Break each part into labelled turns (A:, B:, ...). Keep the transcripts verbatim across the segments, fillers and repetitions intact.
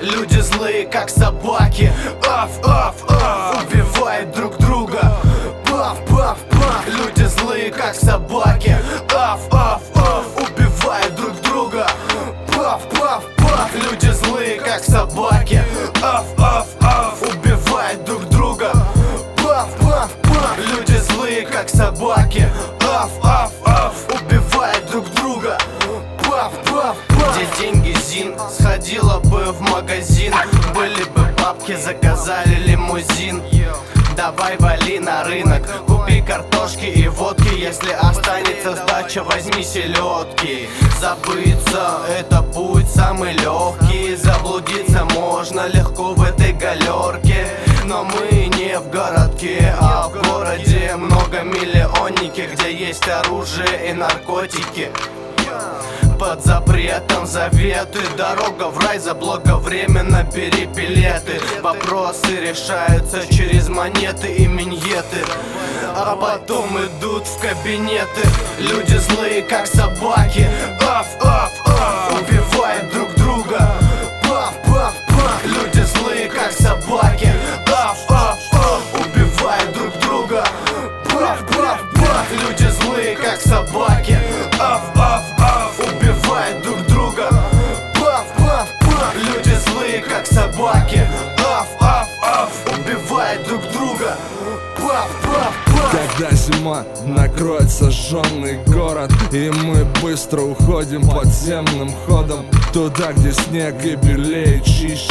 A: Люди злые, как собаки. Аф, аф, аф, убивают друг друга. Паф, паф, паф. Люди злые, как собаки. Аф, аф, аф, убивают друг друга. Паф, паф, паф. Люди злые, как собаки. Аф, аф, аф, убивают друг друга. Паф, паф, паф. Люди злые, как собаки. Аф, аф, аф, убивают друг друга. Паф, паф, паф. Где деньги, Зин? Сходила бы в магазин. Были бы бабки, заказали лимузин. Давай вали на рынок, купи картошки и водки. Если останется сдача, возьми селедки. Забыться — это путь самый легкий. Заблудиться можно легко в этой галерке. Но мы не в городке, а в городе многомиллионнике, где есть оружие и наркотики. Под запретом заветы, дорога в рай заблаговременно, бери билеты. Вопросы решаются через монеты и миньеты, а потом идут в кабинеты. Люди злые, как собаки. Аф, аф, аф, убивают друг друга. Паф, паф, паф. Люди злые, как собаки. Аф, аф, аф, убивают друг друга. Паф, паф, паф. Люди злые, как собаки. Аф, аф, аф, убивают друг друга. Паф, паф, паф. Люди злые, как собаки. Аф, аф, аф, убивают друг друга. Паф, паф, паф.
B: Когда зима накроет сожженный город, и мы быстро уходим подземным ходом туда, где снег и белее чище,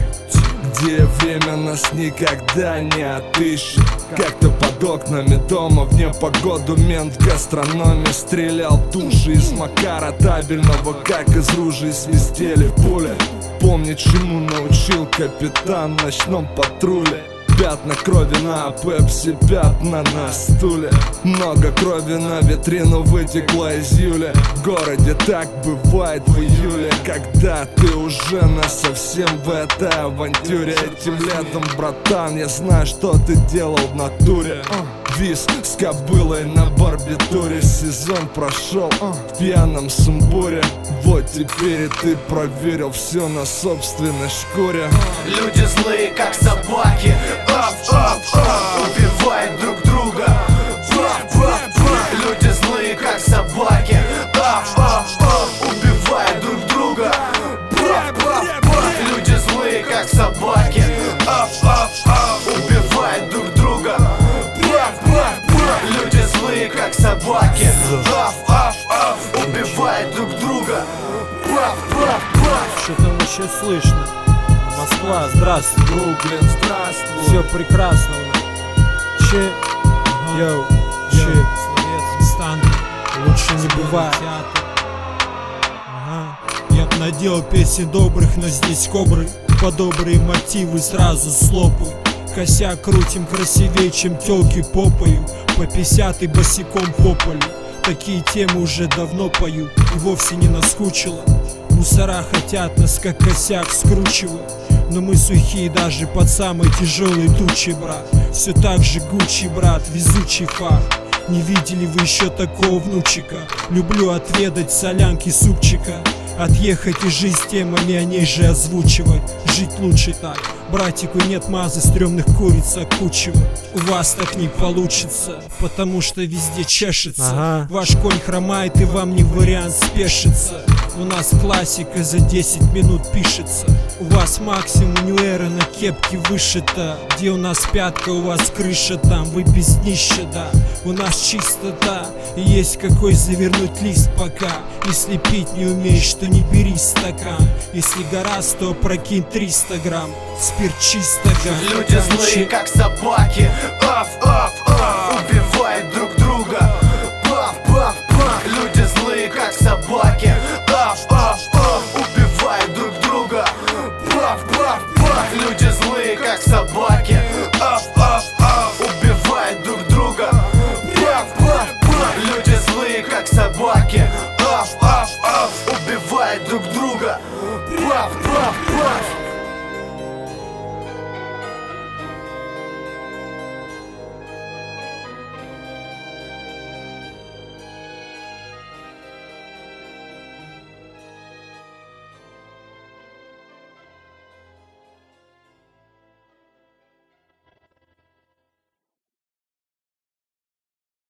B: где время нас никогда не отыщет. Как-то под окнами дома в непогоду мент в гастрономе стрелял души из Макара табельного, как из ружей свистели пули. Помни, чему научил капитан в ночном патруле. Пятна крови на пепси, пятна на стуле. Много крови на витрину вытекло из июля. В городе так бывает в июле, когда ты уже насовсем в этой авантюре. Этим летом, братан, я знаю, что ты делал в натуре. Виз с кобылой на барбитуре. Сезон прошел в пьяном сумбуре. Вот теперь и ты проверил все на собственной шкуре.
A: Люди злые, как собаки. Аф, аф, аф, убивают друг друга. Паф, паф, паф. Люди злые, как собаки. Аф, аф, аф, убивают друг друга. Паф, паф, паф. Люди злые, как собаки. Аф, аф, аф, убивают друг друга. Паф, паф, паф. Люди злые, как собаки. Аф, аф, аф, убивают друг друга. Паф, паф, паф.
C: Что там еще слышно? Москва, здравствуй.
B: Бруклин, здравствуй.
C: Все прекрасно у нас. Че? Йоу, че? Стан. Лучше не бывает. Ага. Я б наделал песен добрых, но здесь кобры. По добрые мотивы сразу слопаю. Косяк крутим красивее, чем тёлки попою. По пятьдесят и босиком по полю. Такие темы уже давно пою и вовсе не наскучило. Мусора хотят нас как косяк скручивать, но мы сухие даже под самой тяжелой тучей, брат. Все так же Гуччи, брат, везучий факт. Не видели вы еще такого внучика? Люблю отведать солянки супчика. Отъехать и жизнь темами о ней же озвучивать. Жить лучше так. Братику нет мазы, стрёмных куриц окучивать. У вас так не получится, потому что везде чешется. Ага. Ваш конь хромает и вам не вариант спешиться. У нас классика за десять минут пишется. У вас максимум ньюэра на кепке вышита. Где у нас пятка, у вас крыша, там вы без днища, да. У нас чистота и есть какой завернуть лист пока. Если пить не умеешь, то не бери стакан. Если гораздо, то прокинь триста грамм. Спирт чисто,
A: Люди злые, как собаки. Аф, аф, аф,